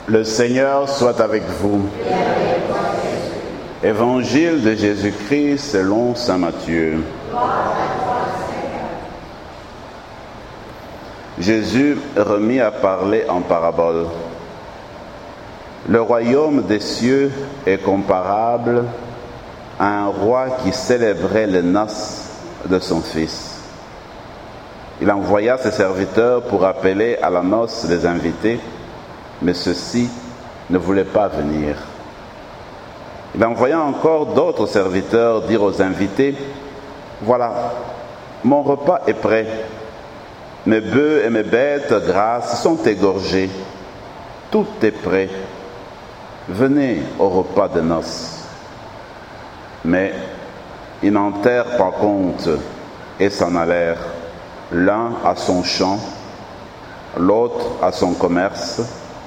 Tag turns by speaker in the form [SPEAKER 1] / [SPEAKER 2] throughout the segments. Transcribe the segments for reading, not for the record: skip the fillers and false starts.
[SPEAKER 1] Le Seigneur soit avec vous. Évangile de Jésus-Christ selon saint Matthieu. Jésus remit à parler en parabole. Le royaume des cieux est comparable à un roi qui célébrait les noces de son fils. Il envoya ses serviteurs pour appeler à la noce les invités, mais ceux-ci ne voulaient pas venir. Il envoya encore d'autres serviteurs dire aux invités, « Voilà, mon repas est prêt. Mes bœufs et mes bêtes grasses sont égorgés. Tout est prêt. Venez au repas de noces. » Mais ils n'en tinrent pas compte et s'en allèrent, l'un à son champ, l'autre à son commerce.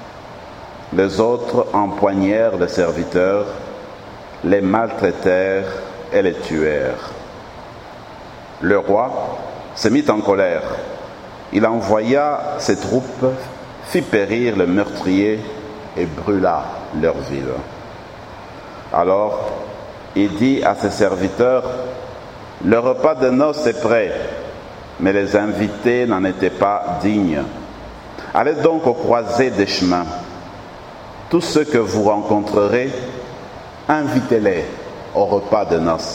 [SPEAKER 1] Les autres empoignèrent les serviteurs, les maltraitèrent et les tuèrent. Le roi se mit en colère. Il envoya ses troupes, fit périr les meurtriers et brûla leur ville. Alors, il dit à ses serviteurs, « Le repas de noces est prêt, mais les invités n'en étaient pas dignes. Allez donc aux croisées des chemins. Tous ceux que vous rencontrerez, invitez-les au repas de noces. »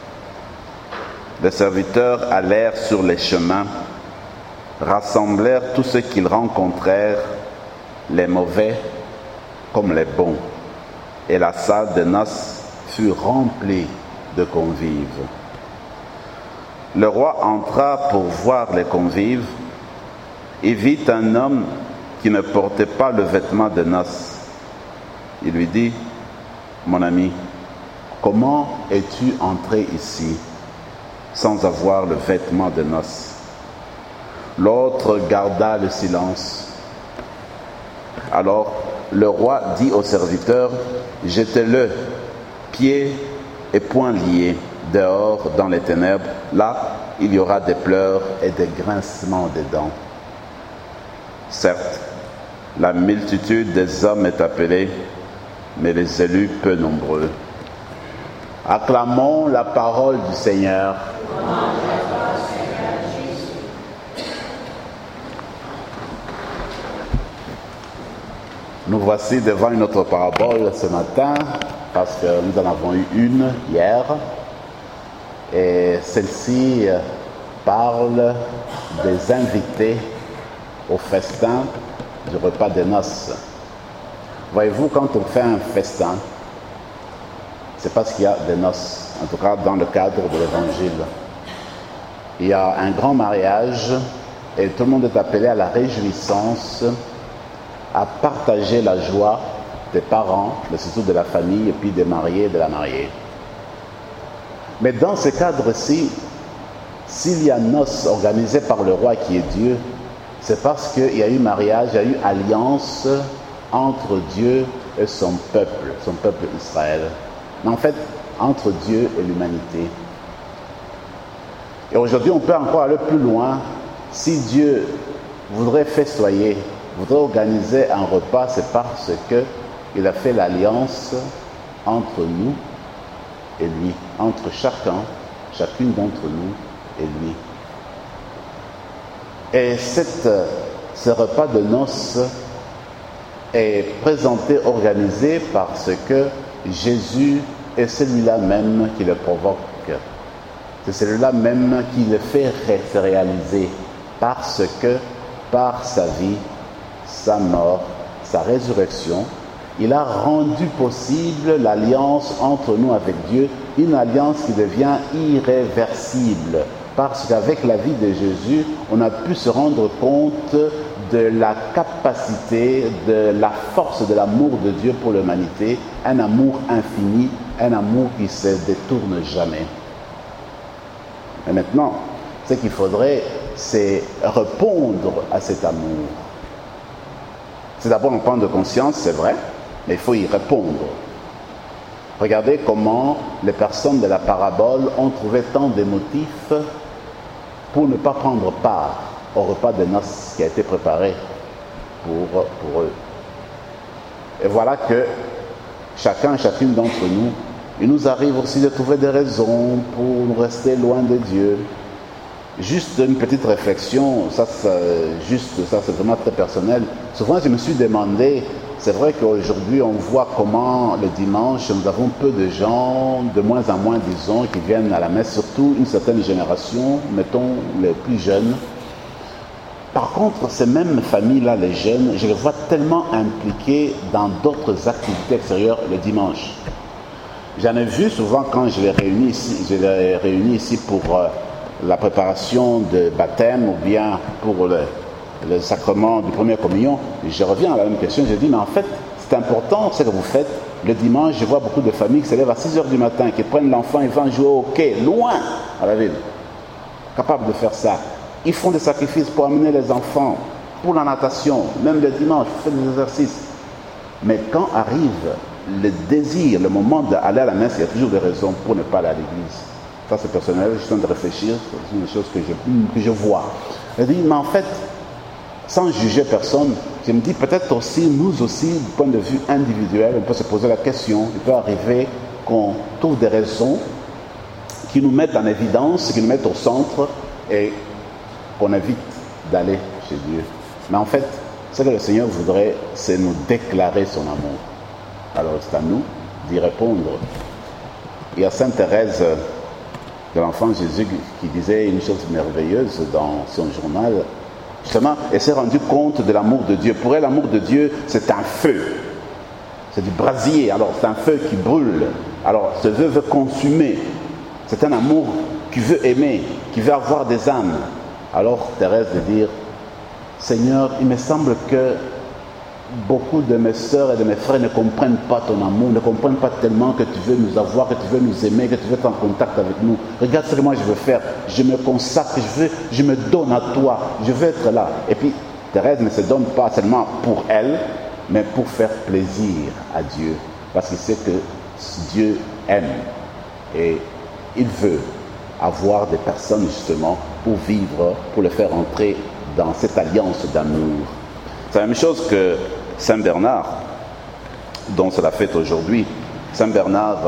[SPEAKER 1] Les serviteurs allèrent sur les chemins, rassemblèrent tous ceux qu'ils rencontrèrent, les mauvais comme les bons, et la salle de noces fut remplie de convives. Le roi entra pour voir les convives et vit un homme qui ne portait pas le vêtement de noces. Il lui dit, « Mon ami, comment es-tu entré ici sans avoir le vêtement de noces ?» L'autre garda le silence. Alors le roi dit au serviteur, « Jetez-le, pieds et poings liés, dehors dans les ténèbres. Là, il y aura des pleurs et des grincements des dents. » Certes, la multitude des hommes est appelée, mais les élus peu nombreux. Acclamons la parole du Seigneur. Nous voici devant une autre parabole ce matin, parce que nous en avons eu une hier. Et celle-ci parle des invités au festin du repas des noces. Voyez-vous, quand on fait un festin, c'est parce qu'il y a des noces, en tout cas dans le cadre de l'Évangile. Il y a un grand mariage et tout le monde est appelé à la réjouissance, à partager la joie des parents, mais surtout de la famille, et puis des mariés et de la mariée. Mais dans ce cadre-ci, s'il y a noces organisées par le roi qui est Dieu, c'est parce qu'il y a eu mariage, il y a eu alliance entre Dieu et son peuple Israël. Mais en fait, entre Dieu et l'humanité. Et aujourd'hui, on peut encore aller plus loin. Si Dieu voudrait festoyer, voudrait organiser un repas, c'est parce qu'il a fait l'alliance entre nous et lui, entre chacune d'entre nous et lui. Et ce repas de noces est présenté, organisé parce que Jésus est celui-là même qui le provoque. C'est celui-là même qui le fait se réaliser parce que par sa vie, sa mort, sa résurrection, il a rendu possible l'alliance entre nous avec Dieu, une alliance qui devient irréversible. Parce qu'avec la vie de Jésus, on a pu se rendre compte de la capacité, de la force de l'amour de Dieu pour l'humanité, un amour infini, un amour qui ne se détourne jamais. Et maintenant, ce qu'il faudrait, c'est répondre à cet amour. C'est d'abord un point de conscience, c'est vrai, mais il faut y répondre. Regardez comment les personnes de la parabole ont trouvé tant de motifs pour ne pas prendre part au repas de noces qui a été préparé pour eux. Et voilà que chacun et chacune d'entre nous, il nous arrive aussi de trouver des raisons pour rester loin de Dieu. Juste une petite réflexion, ça c'est vraiment très personnel. Souvent je me suis demandé, c'est vrai qu'aujourd'hui on voit comment le dimanche nous avons peu de gens, de moins en moins disons, qui viennent à la messe, surtout une certaine génération, mettons les plus jeunes. Par contre, ces mêmes familles-là, les jeunes, je les vois tellement impliqués dans d'autres activités extérieures le dimanche. J'en ai vu souvent quand je les réunis ici pour la préparation de baptême ou bien pour le sacrement du première communion. Je reviens à la même question, je dis, mais en fait, c'est important ce que vous faites. Le dimanche, je vois beaucoup de familles qui se lèvent à 6 h du matin, qui prennent l'enfant et vont jouer au quai, loin à la ville. Capables de faire ça. Ils font des sacrifices pour amener les enfants, pour la natation, même le dimanche, ils font des exercices. Mais quand arrive le désir, le moment d'aller à la messe, il y a toujours des raisons pour ne pas aller à l'église. Ça c'est personnel, je suis en train de réfléchir, c'est une chose que je vois. Je dis, mais en fait, sans juger personne, je me dis peut-être aussi, nous aussi, du point de vue individuel, on peut se poser la question, il peut arriver qu'on trouve des raisons qui nous mettent en évidence, qui nous mettent au centre et qu'on évite d'aller chez Dieu. Mais en fait, ce que le Seigneur voudrait, c'est nous déclarer son amour. Alors c'est à nous d'y répondre. Il y a Sainte Thérèse de l'Enfant Jésus qui disait une chose merveilleuse dans son journal. Justement, elle s'est rendue compte de l'amour de Dieu. Pour elle, l'amour de Dieu, c'est un feu. C'est du brasier. Alors c'est un feu qui brûle. Alors ce feu veut consumer. C'est un amour qui veut aimer, qui veut avoir des âmes. Alors Thérèse de dire, Seigneur, il me semble que beaucoup de mes sœurs et de mes frères ne comprennent pas ton amour, ne comprennent pas tellement que tu veux nous avoir, que tu veux nous aimer, que tu veux être en contact avec nous. Regarde ce que moi je veux faire. Je me consacre, je me donne à toi. Je veux être là. Et puis Thérèse ne se donne pas seulement pour elle, mais pour faire plaisir à Dieu. Parce qu'il sait que Dieu aime. Et il veut avoir des personnes justement pour vivre, pour le faire entrer dans cette alliance d'amour. C'est la même chose que Saint Bernard, dont c'est la fête aujourd'hui. Saint Bernard,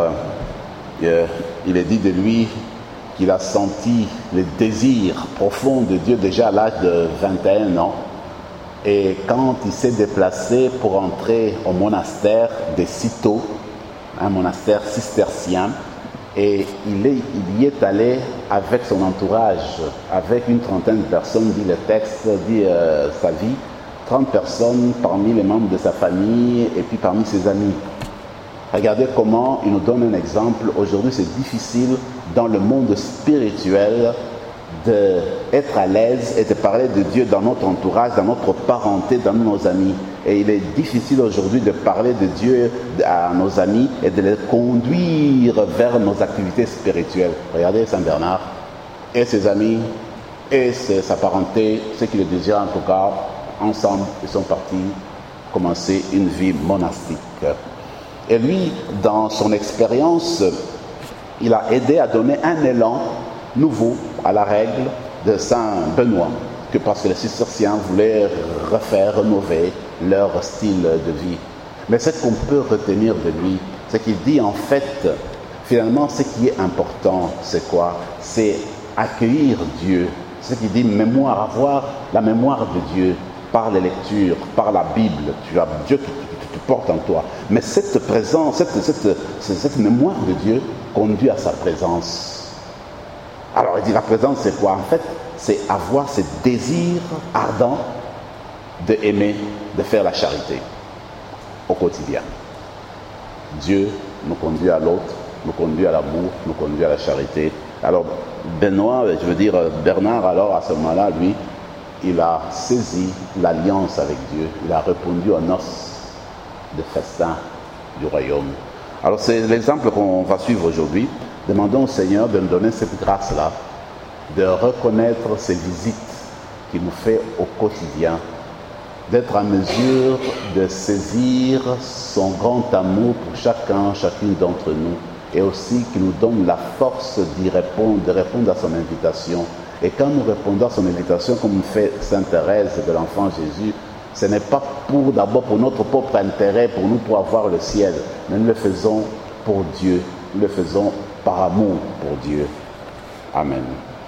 [SPEAKER 1] il est dit de lui qu'il a senti le désir profond de Dieu déjà à l'âge de 21 ans. Et quand il s'est déplacé pour entrer au monastère de Cîteaux, un monastère cistercien, et il y est allé avec son entourage, avec une trentaine de personnes, dit le texte, dit sa vie, 30 personnes parmi les membres de sa famille et puis parmi ses amis. Regardez comment il nous donne un exemple. Aujourd'hui, c'est difficile dans le monde spirituel d'être à l'aise et de parler de Dieu dans notre entourage, dans notre parenté, dans nos amis. Et il est difficile aujourd'hui de parler de Dieu à nos amis et de les conduire vers nos activités spirituelles. Regardez Saint Bernard et ses amis et sa parenté, ceux qui le désirent en tout cas, ensemble, ils sont partis commencer une vie monastique. Et lui, dans son expérience, il a aidé à donner un élan nouveau à la règle de Saint Benoît, parce que les cisterciens voulaient refaire, rénover leur style de vie. Mais ce qu'on peut retenir de lui, c'est qu'il dit en fait, finalement, ce qui est important, c'est quoi? C'est accueillir Dieu. C'est ce qu'il dit, mémoire, avoir la mémoire de Dieu par les lectures, par la Bible. Tu as Dieu qui te porte en toi. Mais cette présence, cette mémoire de Dieu conduit à sa présence. Alors il dit, la présence c'est quoi? En fait, c'est avoir ce désir ardent d'aimer, de faire la charité au quotidien. Dieu nous conduit à l'autre, nous conduit à l'amour, nous conduit à la charité. Alors Bernard, alors à ce moment-là, lui, il a saisi l'alliance avec Dieu, il a répondu aux noces de festin du royaume. Alors c'est l'exemple qu'on va suivre aujourd'hui. Demandons au Seigneur de nous donner cette grâce-là, de reconnaître ces visites qu'il nous fait au quotidien, d'être en mesure de saisir son grand amour pour chacune d'entre nous, et aussi qu'il nous donne la force d'y répondre, de répondre à son invitation. Et quand nous répondons à son invitation, comme fait Sainte Thérèse de l'Enfant Jésus, Ce n'est pas d'abord pour notre propre intérêt, pour avoir le ciel, mais nous le faisons pour Dieu. Nous le faisons par amour pour Dieu. Amen.